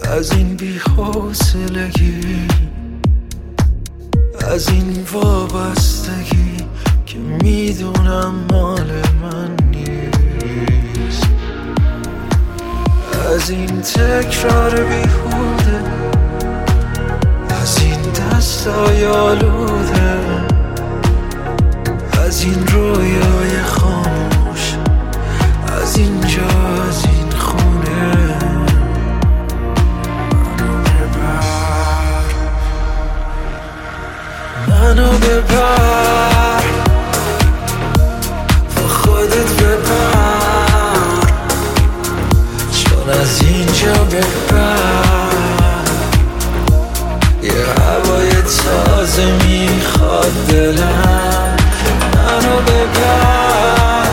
از این بی‌حوصلگی، از این وابستگی که میدونم مال من نیست، از این تکرار بیهوده، از این دستای آلوده، از این رویای خاموش، از اینجا، از این خونه. منو ببر، با خودت ببر، چون از اینجا ببر یه هوای تازه میخواد دلم. منو ببر،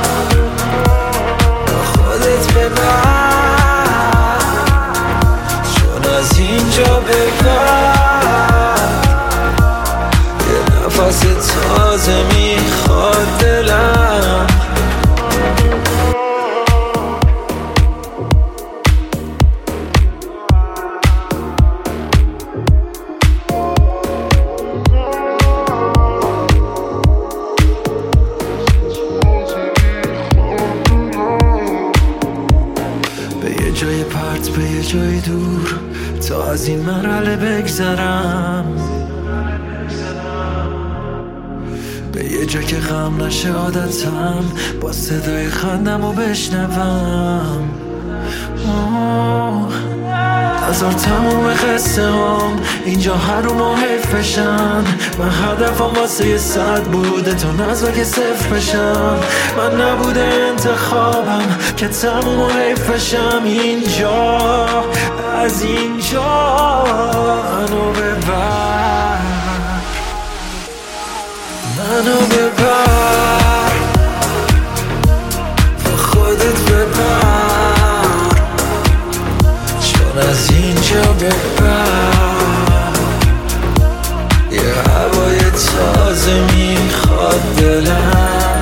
با خودت ببر، چون از اینجا ببر نفس تازه میخواد دلم. به یه جای پرت، به یه جای دور، تا از این مرحله بگذرم، به یه جا که غم نشه عادتم، با صدای خندم رو بشنوم. هزار تموم قصه هم اینجا هر رو حیف بشن. من هدفم واسه یه 100 بوده تا نزد که 0 بشم. من نبوده انتخابم که تموم حیف بشم. اینجا، از اینجا منو ببر، منو ببر، با خودت ببر، چون از اینجا ببر یه هوای تازه میخواد دلم.